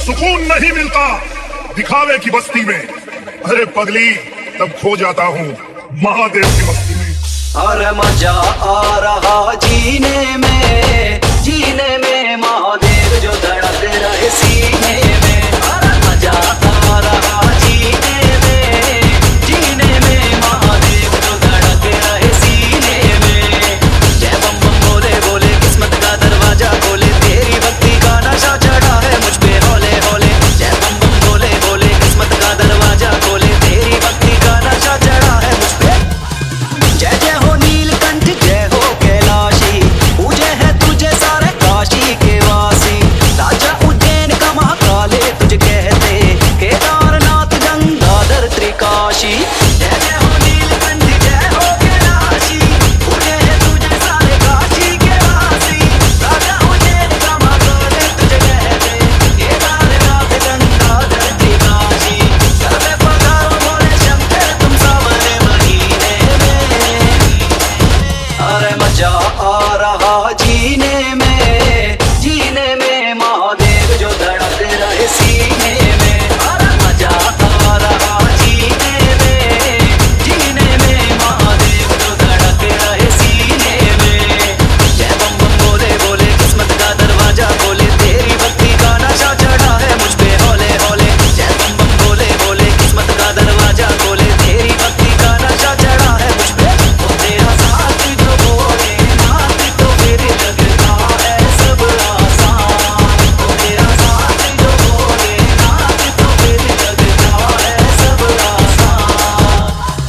सुकून नहीं मिलता दिखावे की बस्ती में। अरे पगली तब खो जाता हूँ महादेव की मस्ती में। और मजा आ रहा जीने में महादेव जो धड़क रहे सीने में। और मजा आ रहा जीने में महादेव जो धड़क रहे सीने में। जय बम बम बोले बोले किस्मत का दरवाजा खोले, तेरी भक्ति का नशा चढ़ा है मुझ पे हौले हौले। जय बम बम बोले बोले किस्मत का दरवाजा खोले, तेरी भक्ति का नशा चढ़ा है मुझ पे। जय जय हो नीलकंठ जय हो कैलाशी, पूजे है तुझे सारे काशी के वासी। राजा उज्जैन का महाकाले तुझे कहते, केदारनाथ गंगाधर त्रिकाशी। जय जय हो नीलकंठ जय हो कैलाशी, पूजे है तुझे सारे काशी के वासी। राजा उज्जैन का महाकाले तुझे कहते, केदारनाथ गंगाधर त्रिकाशी। सर्वे पधारो बोले शंकर तुम सावरे महीने में। अरे मजा आ रहा जीने में महादेव जो धड़क रहे सीने में। अरे मजा आ रहा जीने में महादेव जो धड़क रहे सीने में। जय बम बम बोले बोले किस्मत का दरवाजा खोले, तेरी भक्ति का नशा चढ़ा है मुझ पे हौले हौले। जय बम बम बोले बोले किस्मत का दरवाजा खोले, तेरी भक्ति का नशा चढ़ा है मुझ पे। ओ तेरा साथ जो बोले नाथ तो फिर लगता है सब आसान। ओ तेरा साथ जो बोले नाथ तो फिर लगता है सब आसान।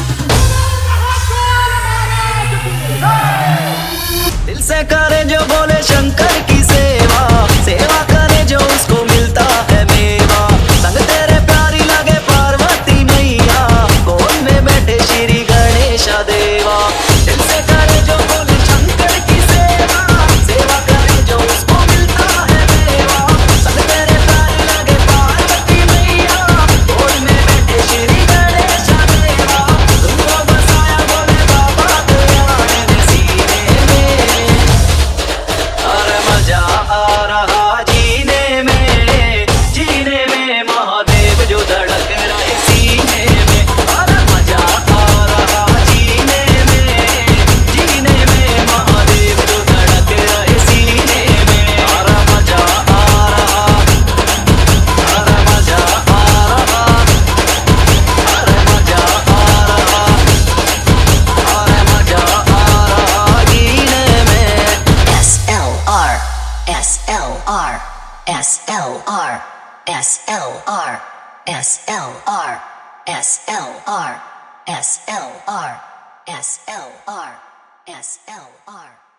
दिल से करे जो बोले शंकर की सेवा, सेवा करे जो उसको मिलता है मेवा। संग तेरे प्यारी लगे पार्वती मैया, गोद में बैठे श्री गणेश देवा। दिल से करे जो बोले शंकर की सेवा, सेवा करे जो उसको मिलता है मेवा। संग तेरे प्यारी लगे पार्वती मैया, गोद में बैठे श्री गणेश देवा। तुमको बसाया बोले बाबा दयाल सीने में। अरे मजा आ रहा जीने में महादेव जो धड़क रहे सीने में। अरे मजा आ रहा जीने में महादेव जो धड़क रहे सीने में। अरे मजा आ रहा, अरे मजा आ रहा, अरे मजा आ रहा, अरे मजा आ रहा जीने में। SLR SLR SLR SLR SLR SLR SLR SLR SLR